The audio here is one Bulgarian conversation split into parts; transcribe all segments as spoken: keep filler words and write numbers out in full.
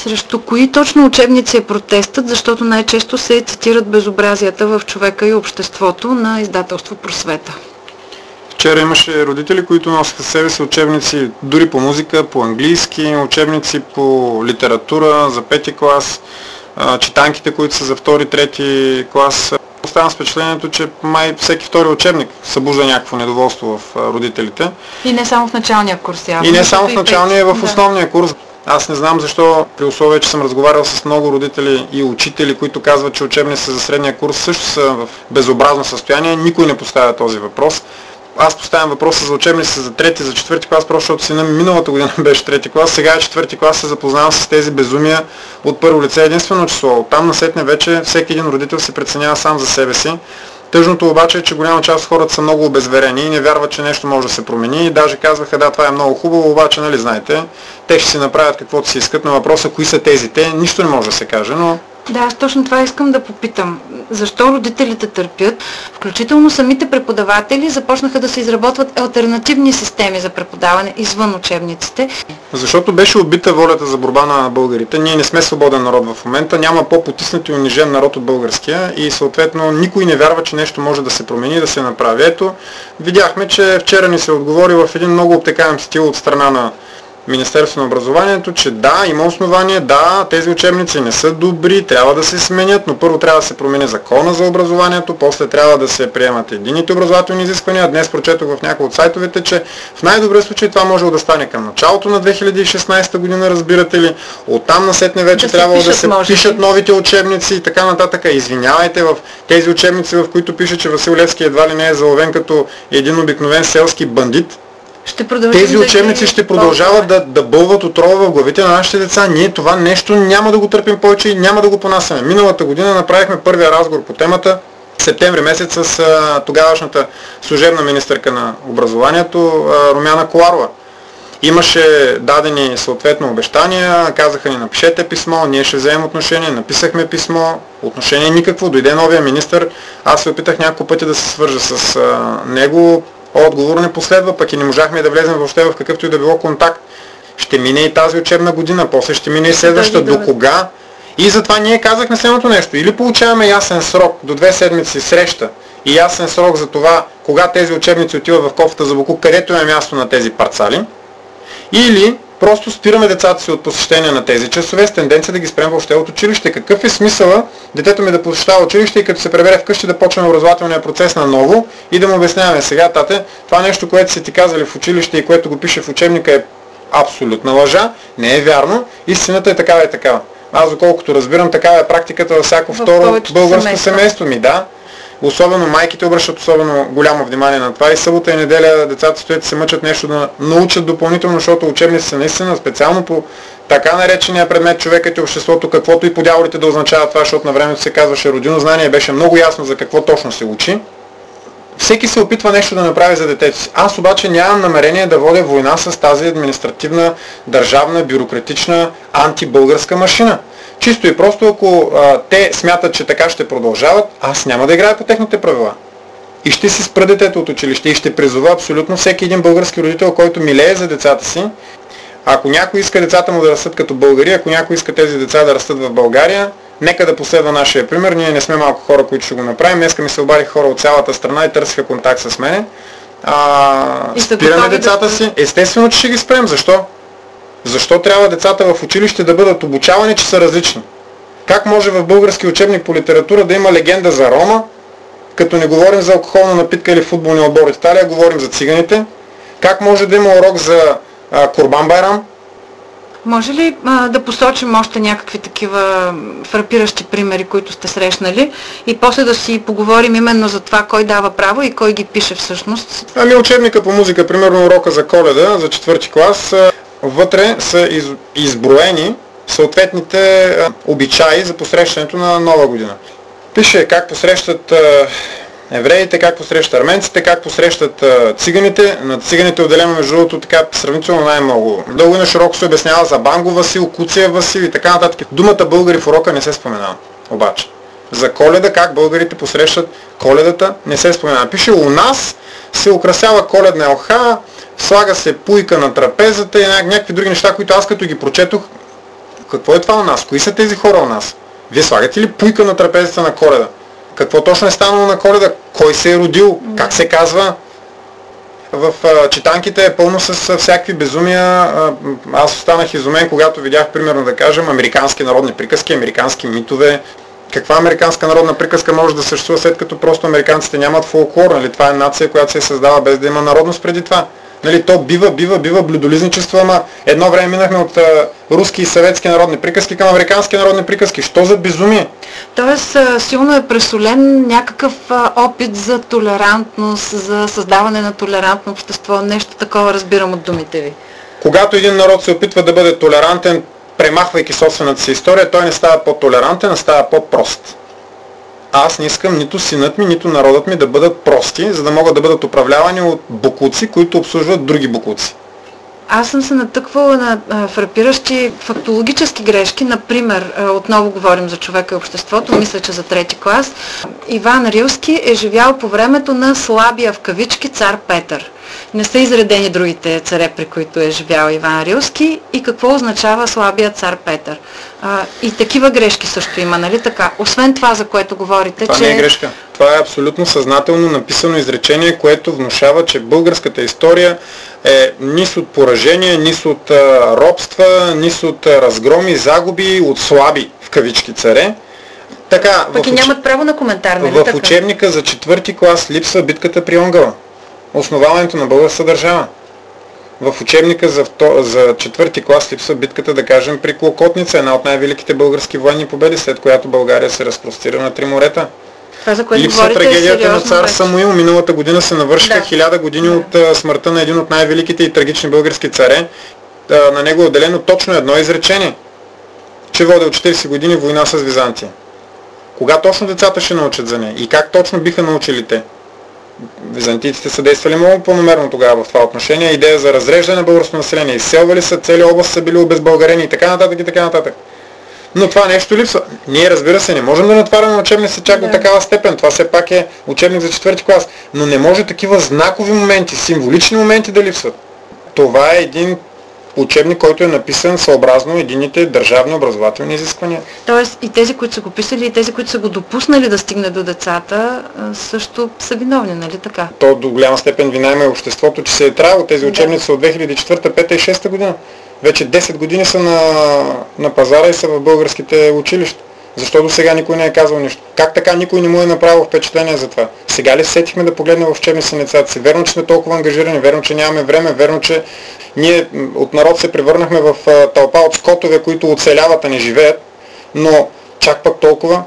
Срещу кои точно учебници е протестът, защото най-често се цитират безобразията в човека и обществото на издателство Просвета? Вчера имаше родители, които носиха себе си учебници дори по музика, по английски, учебници по литература за пети клас, читанките, които са за втори, трети клас. Оставам с впечатлението, че май всеки втори учебник събужда някакво недоволство в родителите. И не само в началния курс, явно. И не само в началния, в основния курс. Аз не знам защо, при условие, че съм разговарял с много родители и учители, които казват, че учебници за средния курс също са в безобразно състояние, никой не поставя този въпрос. Аз поставям въпроса за учебници за трети, за четвърти клас, просто защото сина ми миналата година беше трети клас, сега е четвърти клас, се запознавам с тези безумия от първо лице единствено число. Там насетне вече всеки един родител се преценява сам за себе си. Тъжното обаче е, че голяма част от хората са много обезверени и не вярват, че нещо може да се промени. И даже казваха, да, това е много хубаво, обаче, нали знаете, те ще си направят каквото си искат. На въпроса, кои са тези те, нищо не може да се каже, но... Да, аз точно това искам да попитам. Защо родителите търпят? Включително самите преподаватели започнаха да се изработват алтернативни системи за преподаване извън учебниците. Защото беше убита волята за борба на българите. Ние не сме свободен народ в момента, няма по-потиснат и унижен народ от българския и съответно никой не вярва, че нещо може да се промени и да се направи. Ето, видяхме, че вчера ни се отговори в един много обтекаем стил от страна на Министерство на образованието, че да, има основание, да, тези учебници не са добри, трябва да се сменят, но първо трябва да се промени закона за образованието, после трябва да се приемат единните образователни изисквания. Днес прочетох в някои от сайтовете, че в най-добрия случай това може да стане към началото на две хиляди и шестнадесета година, разбирате ли. Оттам насетне вече да трябва да се може. Пишат новите учебници и така нататък. Извинявайте, в тези учебници, в които пише, че Васил Левски едва ли не е заловен като един обикновен селски бандит, Ще тези учебници да ще продължават да, да бълват отрова в главите на нашите деца. Ние това нещо няма да го търпим повече и няма да го понасяме. Миналата година направихме първия разговор по темата в септември месец с а, тогавашната служебна министърка на образованието а, Румяна Коларова. Имаше дадени съответно обещания, казаха ни напишете писмо, ние ще вземем отношение, написахме писмо, отношение никакво, дойде новия министър, аз се опитах няколко пъти да се свържа с а, него. Отговор не последва, пък и не можахме да влезем въобще в какъвто и да било контакт. Ще мине и тази учебна година, после ще мине и следващата. До кога? И затова ние казахме следното нещо. Или получаваме ясен срок, до две седмици среща и ясен срок за това, кога тези учебници отиват в кофата за боклук, където е място на тези парцали, или просто спираме децата си от посещение на тези часове с тенденция да ги спрем въобще от училище. Какъв е смисъла детето ми да посещава училище и като се пребере вкъщи да почнем образователния процес наново и да му обясняваме сега, тате, това нещо, което са ти казали в училище и което го пише в учебника е абсолютна лъжа, не е вярно, истината е такава и такава. Аз доколкото разбирам, такава е практиката във всяко второ българско семейство. семейство ми, да. Особено майките обръщат особено голямо внимание на това и събота и неделя децата стоят и се мъчат нещо да научат допълнително, защото учебници са наистина специално по така наречения предмет човекът и обществото, каквото и по дяволите да означава това, защото на времето се казваше родино знание, беше много ясно за какво точно се учи. Всеки се опитва нещо да направи за детето си. Аз обаче нямам намерение да водя война с тази административна, държавна, бюрократична, антибългарска машина. Чисто и просто, ако а, те смятат, че така ще продължават, аз няма да играя по техните правила. И ще си спра детето от училище и ще призова абсолютно всеки един български родител, който милее за децата си. Ако някой иска децата му да растат като българи, ако някой иска тези деца да растат в България, нека да последва нашия пример. Ние не сме малко хора, които ще го направим. Днеска ми се обадих хора от цялата страна и търсиха контакт с мене. А, спираме децата да... си. Естествено, че ще ги спрем. Защо? Защо трябва децата в училище да бъдат обучавани, че са различни? Как може в български учебник по литература да има легенда за Рома, като не говорим за алкохолна напитка или футболния отбор от Италия, говорим за циганите? Как може да има урок за а, Курбан Байрам? Може ли а, да посочим още някакви такива фрапиращи примери, които сте срещнали и после да си поговорим именно за това, кой дава право и кой ги пише всъщност? Ами учебника по музика, примерно урока за Коледа, за четвърти клас, вътре са из, изброени съответните а, обичаи за посрещането на Нова година. Пише как посрещат а, евреите, как посрещат арменците, как посрещат а, циганите. На циганите отделяме между другото така сравнително най-много. Дълго и на широко се обяснява за Банго Васил, Куция Васил и така нататък. Думата българи в урока не се споменава. Обаче. За Коледа, как българите посрещат Коледата, не се споменава. Пише, у нас се украсява коледна елха, слага се пуйка на трапезата и някакви други неща, които аз като ги прочетох, Какво е това у нас? Кои са тези хора у нас? Вие слагате ли пуйка на трапезата на Коледа? Какво точно е станало на Коледа? Кой се е родил? Как се казва? В а, читанките е пълно с а, всякакви безумия. А, аз останах изумен, когато видях, примерно да кажем, американски народни приказки, американски митове. Каква американска народна приказка може да съществува, след като просто американците нямат фолклор? Нали? Това е нация, която се е създава без да има народност преди това. Нали, то бива, бива, бива блюдолизничество, ама едно време минахме от а, руски и съветски народни приказки към американски народни приказки. Що за безумие? Тоест силно е пресолен някакъв а, опит за толерантност, за създаване на толерантно общество. Нещо такова разбирам от думите ви. Когато един народ се опитва да бъде толерантен, премахвайки собствената си история, той не става по-толерантен, а става по-прост. Аз не искам нито синът ми, нито народът ми да бъдат прости, за да могат да бъдат управлявани от бокуци, които обслужват други бокуци. Аз съм се натъквала на а, фрапиращи фактологически грешки. Например, а, отново говорим за човека и обществото, мисля, че за трети клас. Иван Рилски е живял по времето на слабия в кавички цар Петър. Не са изредени другите царе, при които е живял Иван Рилски и какво означава слабия цар Петър. А, и такива грешки също има, нали така? Освен това, за което говорите, това че... не е грешка. Това е абсолютно съзнателно написано изречение, което внушава, че българската история е низ от поражения, низ от а, робства, низ от а, разгроми, загуби, от слаби в кавички царе. Така, Пък и уч... нямат право на коментар, нали в така? учебника за четвърти клас липсва битката при Онгъла. Основаването на българска държава. В учебника за, вто... за четвърти клас липсва битката, да кажем, при Клокотница, една от най-великите български военни победи, след която България се разпростира на три морета. Това, за което Липсва говорите, трагедията е на цар вече. Самуил. Миналата година се навършиха Да. хиляда години Да. от а, смъртта на един от най-великите и трагични български царе. А, на него е отделено точно едно изречение, че водил четирийсет години война с Византия. Кога точно децата ще научат за нея? И как точно биха научили те? Византийците са действали много по-намерно тогава в това отношение. Идея за разреждане на българското население. Изселвали са, цели области са били обезбългарени и така нататък и така нататък. Но това нещо липсва. Ние, разбира се, не можем да натваряме учебници чак Да. до такава степен. Това все пак е учебник за четвърти клас. Но не може такива знакови моменти, символични моменти да липсват. Това е един учебник, който е написан съобразно едините държавни образователни изисквания. Тоест и тези, които са го писали, и тези, които са го допуснали да стигне до децата, а, също са виновни, нали така? То до голяма степен вина има и обществото, че се е трябвало. Тези Да. учебници са от две хиляди и четвърта, пета и шеста година. Вече десет години са на, на пазара и са в българските училища. Защо до сега никой не е казал нищо? Как така никой не му е направил впечатление за това? Сега ли сетихме да погледнем в учебници на децата си? Верно, че сме толкова ангажирани, верно, че нямаме време, верно, че ние от народ се превърнахме в а, тълпа от скотове, които оцеляват, а не живеят, но чак пък толкова.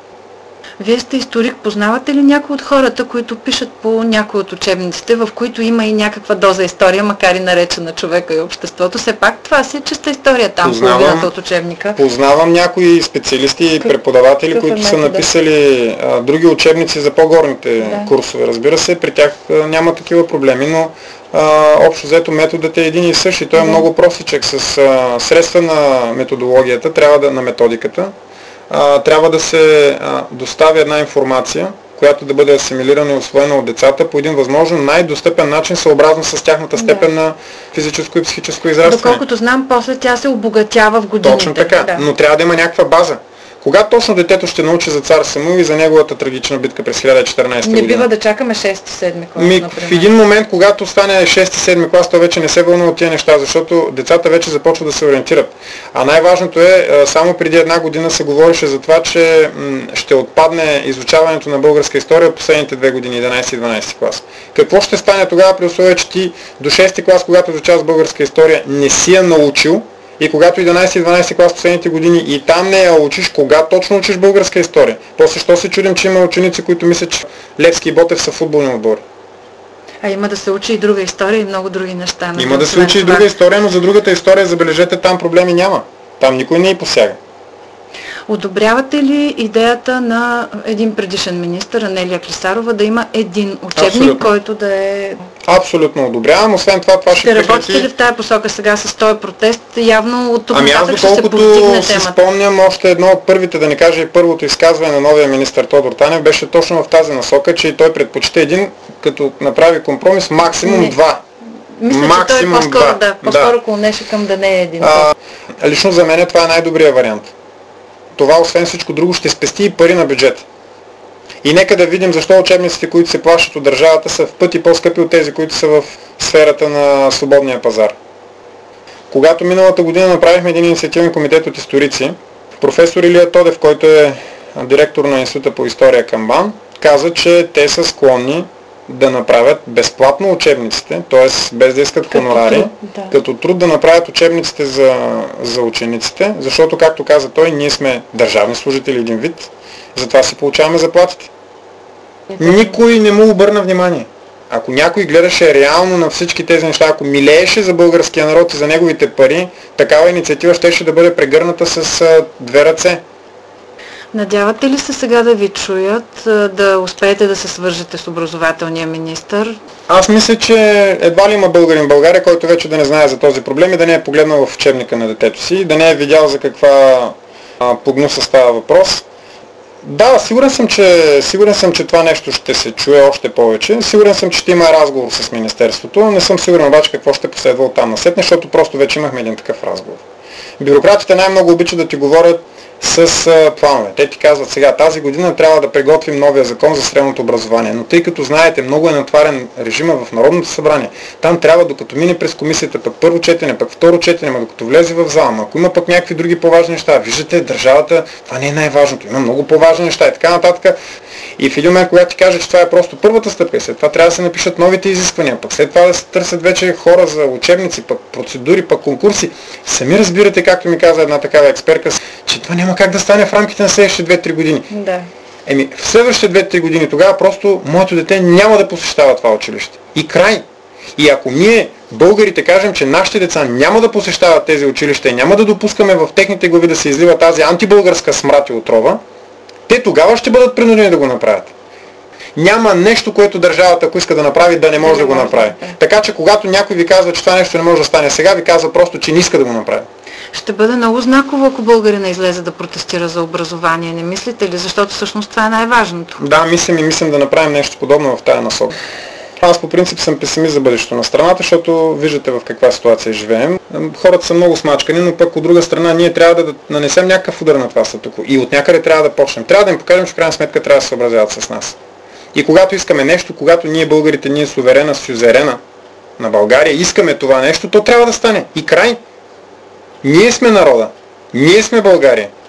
Вие сте историк, познавате ли някои от хората, които пишат по някои от учебниците, в които има и някаква доза история, макар и наречена човека и обществото? Все пак това си е чиста история там, Познавам. половината от учебника. Познавам някои специалисти и Как- преподаватели, какъв е които са методът? написали а, други учебници за по-горните Да. курсове. Разбира се, при тях а, няма такива проблеми, но а, общо взето методът е един и същ и той е Да. много простичък. С а, средства на методологията, трябва да, на методиката, а, трябва да се а, достави една информация, която да бъде асимилирана и усвоена от децата по един възможно най-достъпен начин, съобразно с тяхната степен на физическо и психическо израстване. Доколкото знам, после тя се обогатява в годините. Точно така, Да. но трябва да има някаква база. Кога точно детето ще научи за цар Самуил и за неговата трагична битка през хиляда и четиринадесета Не година? бива да чакаме шести-седми клас, Ми, например. в един момент, когато стане шести-седми клас, той вече не се вълнува от тия неща, защото децата вече започват да се ориентират. А най-важното е, а, само преди една година се говореше за това, че м, ще отпадне изучаването на българска история от последните две години, единадесети и дванадесети клас. Какво ще стане тогава при условие, че ти до шести клас, когато изучаваш българска история, не си я научил, и когато единадесети и дванадесети клас последните години и там не я учиш, кога точно учиш българска история? После що се чудим, че има ученици, които мислят, че Левски и Ботев са футболни отбори? А има да се учи и друга история и много други неща. нали, Има да се освен учи и това. друга история, но за другата история, забележете, там проблеми няма. Там никой не й посяга. Одобрявате ли идеята на един предишен министър, Анелия Клисарова, да има един учебник, Абсолютно. който да е... Абсолютно одобрявам. Освен това, това ще Ще работите ли прекрати... в тази посока сега с този протест? Явно от тук Ами аз нататък ще се доколкото повдигне си темата. спомням, още едно от първите, да не кажа и първото изказване на новия министър Тодор Танев беше точно в тази насока, че той предпочита един, като направи компромис, максимум Не. два Мисля, че той Максимум по-скоро, два. да, по-скоро клонеше към да не е един. А, лично за мен това е най-добрият вариант. Това, освен всичко друго, ще спести и пари на бюджета. И нека да видим защо учебниците, които се плащат от държавата, са в пъти по-скъпи от тези, които са в сферата на свободния пазар. Когато миналата година направихме един инициативен комитет от историци, професор Илия Тодев, който е директор на Института по история към БАН, каза, че те са склонни да направят безплатно учебниците, т.е. без да искат хонорари, труд, да. като труд да направят учебниците за, за учениците, защото, както каза той, ние сме държавни служители един вид, затова си получаваме заплатите. Никой не му обърна внимание. Ако някой гледаше реално на всички тези неща, ако милееше за българския народ и за неговите пари, такава инициатива щеше да бъде прегърната с а, две ръце. Надявате ли се сега да ви чуят, да успеете да се свържете с образователния министър? Аз мисля, че едва ли има българин в България, който вече да не знае за този проблем и да не е погледнал в учебника на детето си, да не е видял за каква а, погнуса става въпрос. Да, сигурен съм, че, сигурен съм, че това нещо ще се чуе още повече. Сигурен съм, че ще има разговор с Министерството. Не съм сигурен обаче какво ще последва оттам насетне, защото просто вече имахме един такъв разговор. Бюрократите най-много обичат да ти говорят с а, планове. Те ти казват сега, тази година трябва да приготвим новия закон за средното образование, но тъй като знаете, много е натварен режима в Народното събрание, там трябва докато мине през комисията, пък първо четене, пък второ четене, ма докато влезе в зала, ако има пък някакви други по-важни неща, виждате, държавата, това не е най-важното, има много по-важни неща и така нататък. И в един момент, когато ти каже, че това е просто първата стъпка и след това трябва да се напишат новите изисквания, пък след това да се търсят вече хора за учебници, пък процедури, пък конкурси, сами разбирате, както ми каза една такава експерка, че това няма как да стане в рамките на следващите две-три години. Да. Еми, в следващите две-три години тогава просто моето дете няма да посещава това училище. И край. И ако ние, българите, кажем, че нашите деца няма да посещават тези училища и няма да допускаме в техните глави да се излива тази антибългарска смрад и отрова, те тогава ще бъдат принудени да го направят. Няма нещо, което държавата, ако иска да направи, да не може да, да го направи. Да. Така че когато някой ви казва, че това нещо не може да стане сега, ви казва просто, че не иска да го направи. Ще бъде много знаково, ако българина излезе да протестира за образование, не мислите ли? Защото всъщност това е най-важното. Да, мислим и мислим да направим нещо подобно в тая насока. Аз по принцип съм песимист за бъдещето на страната, защото виждате в каква ситуация живеем. Хората са много смачкани, но пък от друга страна ние трябва да нанесем някакъв удар на това статукво. И от някъде трябва да почнем. Трябва да им покажем, че в крайна сметка трябва да се съобразяват с нас. И когато искаме нещо, когато ние българите, ние суверена, сюзерена на България, искаме това нещо, то трябва да стане. И край. Ние сме народа. Ние сме България.